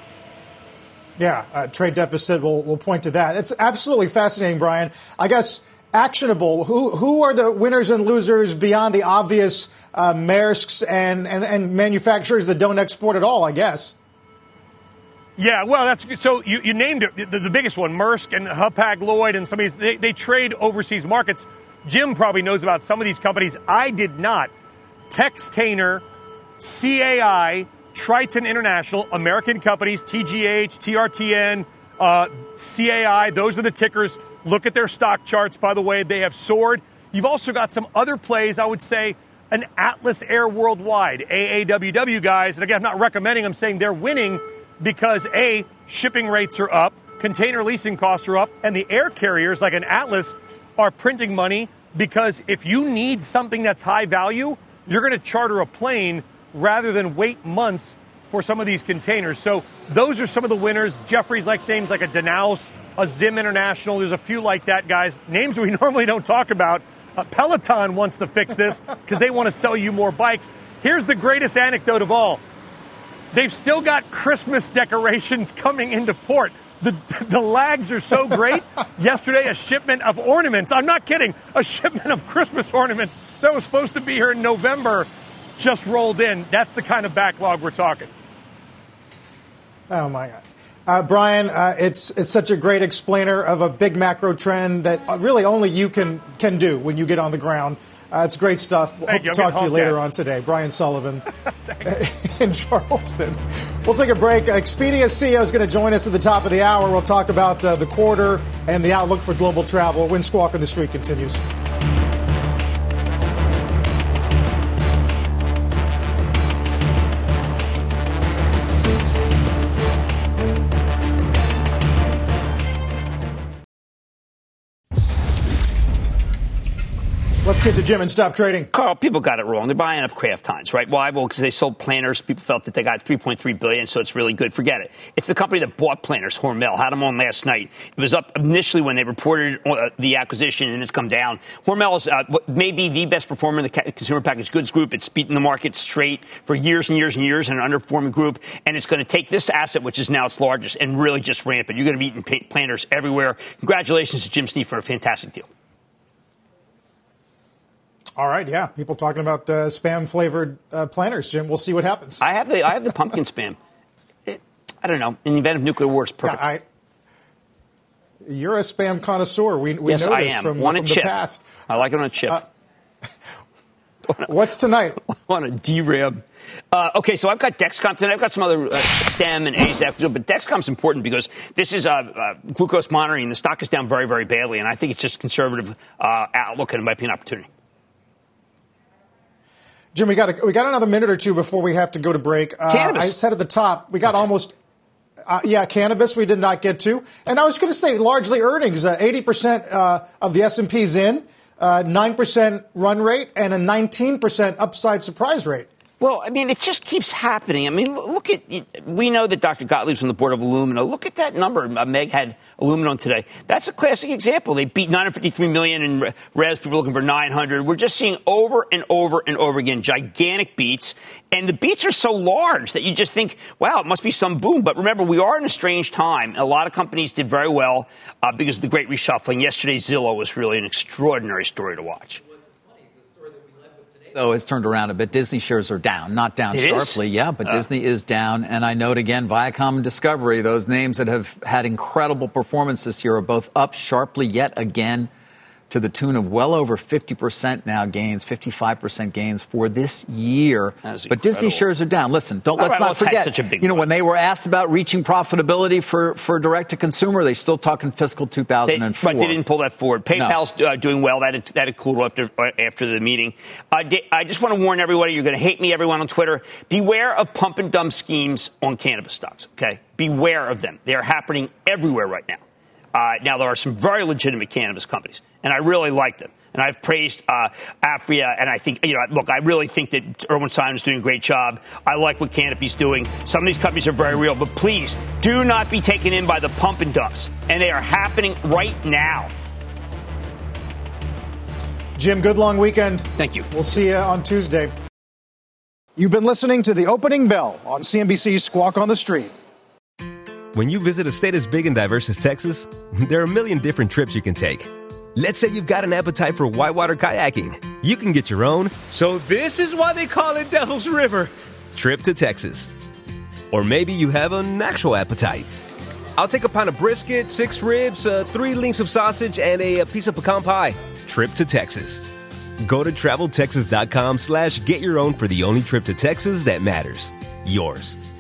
Speaker 2: Yeah, uh, trade deficit will will point to that. It's absolutely fascinating, Brian. I guess actionable. Who who are the winners and losers beyond the obvious uh, Maersks and, and, and manufacturers that don't export at all, I guess?
Speaker 10: Yeah, well, that's so you, you named it, the, the biggest one, Maersk and Hapag-Lloyd and some of these, they, they trade overseas markets. Jim probably knows about some of these companies. I did not. Textainer, C A I, Triton International, American companies, T G H, T R T N, uh, C A I, those are the tickers. Look at their stock charts, by the way. They have soared. You've also got some other plays, I would say, an Atlas Air Worldwide, A A W W guys. And again, I'm not recommending, I'm saying they're winning because, A, shipping rates are up, container leasing costs are up, and the air carriers like an Atlas are printing money because if you need something that's high value, you're going to charter a plane rather than wait months for some of these containers. So those are some of the winners. Jeffries likes names like a Danaus, a Zim International. There's a few like that, guys. Names we normally don't talk about. Uh, Peloton wants to fix this because they want to sell you more bikes. Here's the greatest anecdote of all. They've still got Christmas decorations coming into port. The, the lags are so great. Yesterday, a shipment of ornaments, I'm not kidding, a shipment of Christmas ornaments that was supposed to be here in November just rolled in. That's the kind of backlog we're talking.
Speaker 2: Oh, my God. Uh, Brian, uh, it's it's such a great explainer of a big macro trend that really only you can, can do when you get on the ground. Uh, it's great stuff. We'll hope to talk to you later on today. Brian Sullivan in Charleston. We'll take a break. Expedia C E O is going to join us at the top of the hour. We'll talk about uh, the quarter and the outlook for global travel. Wind Squawk on the Street continues. Let's get to Jim and stop trading.
Speaker 4: Carl, people got it wrong. They're buying up Kraft Heinz, right? Why? Well, because they sold Planters. People felt that they got three point three billion dollars, so it's really good. Forget it. It's the company that bought Planters, Hormel. Had them on last night. It was up initially when they reported uh, the acquisition, and it's come down. Hormel is uh, maybe the best performer in the consumer packaged goods group. It's beaten the market straight for years and years and years in an underperforming group, and it's going to take this asset, which is now its largest, and really just ramp it. You're going to be eating Planters everywhere. Congratulations to Jim Snee for a fantastic deal.
Speaker 2: All right, yeah. People talking about uh, spam-flavored uh, Planters, Jim. We'll see what happens.
Speaker 4: I have the I have the pumpkin spam. It, I don't know. In the event of nuclear war, it's perfect.
Speaker 2: Yeah, I, you're a spam connoisseur. We, we
Speaker 4: yes,
Speaker 2: know
Speaker 4: I
Speaker 2: this
Speaker 4: am.
Speaker 2: from,
Speaker 4: One
Speaker 2: from
Speaker 4: a
Speaker 2: the
Speaker 4: chip.
Speaker 2: past.
Speaker 4: I like it on a chip. Uh,
Speaker 2: what's tonight?
Speaker 4: On a D RAM. Uh, okay, so I've got Dexcom tonight. I've got some other uh, STEM and A Z A C, but Dexcom's important because this is uh, uh, glucose monitoring. The stock is down very, very badly, and I think it's just conservative uh, outlook, and it might be an opportunity.
Speaker 2: Jim, we got a, we got another minute or two before we have to go to break. Uh,
Speaker 4: Cannabis.
Speaker 2: I said at the top, we got That's almost, uh, yeah, cannabis we did not get to. And I was going to say largely earnings, uh, eighty percent uh, of the S and P's in, uh, nine percent run rate, and a nineteen percent upside surprise rate.
Speaker 4: Well, I mean, it just keeps happening. I mean, look at, we know that Doctor Gottlieb's on the board of Illumina. Look at that number. Meg had Illumina on today. That's a classic example. They beat nine hundred fifty-three million in revs. People looking for nine hundred. We're just seeing over and over and over again gigantic beats. And the beats are so large that you just think, wow, it must be some boom. But remember, we are in a strange time. A lot of companies did very well uh, because of the great reshuffling. Yesterday, Zillow was really an extraordinary story to watch.
Speaker 3: Though has turned around a bit. Disney shares are down, not down
Speaker 4: it
Speaker 3: sharply,
Speaker 4: is?
Speaker 3: yeah, but uh, Disney is down. And I note again, Viacom and Discovery, those names that have had incredible performance this year, are both up sharply yet again. to the tune of well over fifty percent now gains, fifty-five percent gains for this year. But Disney shares are down. Listen, don't
Speaker 4: All
Speaker 3: let's
Speaker 4: right,
Speaker 3: not
Speaker 4: well,
Speaker 3: forget,
Speaker 4: such a big
Speaker 3: you know,
Speaker 4: one.
Speaker 3: when they were asked about reaching profitability for, for direct-to-consumer, they still talking fiscal two thousand four.
Speaker 4: They, right, they didn't pull that forward. PayPal's
Speaker 3: No.
Speaker 4: uh, doing well. That that cooled after after the meeting. Uh, I just want to warn everybody. You're going to hate me, everyone on Twitter. Beware of pump and dump schemes on cannabis stocks. Okay, beware of them. They are happening everywhere right now. Uh, now there are some very legitimate cannabis companies, and I really like them. And I've praised uh, Aphria, and I think, you know, look, I really think that Irwin Simon's doing a great job. I like what Canopy's doing. Some of these companies are very real, but please do not be taken in by the pump and dumps. And they are happening right now.
Speaker 2: Jim, good long weekend.
Speaker 4: Thank you.
Speaker 2: We'll see you on Tuesday. You've been listening to The Opening Bell on C N B C's Squawk on the Street.
Speaker 11: When you visit a state as big and diverse as Texas, there are a million different trips you can take. Let's say you've got an appetite for whitewater kayaking. You can get your own. So this is why they call it Devil's River. Trip to Texas. Or maybe you have an actual appetite. I'll take a pound of brisket, six ribs, uh, three links of sausage, and a, a piece of pecan pie. Trip to Texas. Go to travel texas dot com slash get your own for the only trip to Texas that matters. Yours.